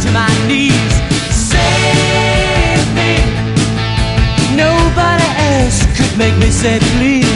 my knees. Save me. Nobody else could make me say please.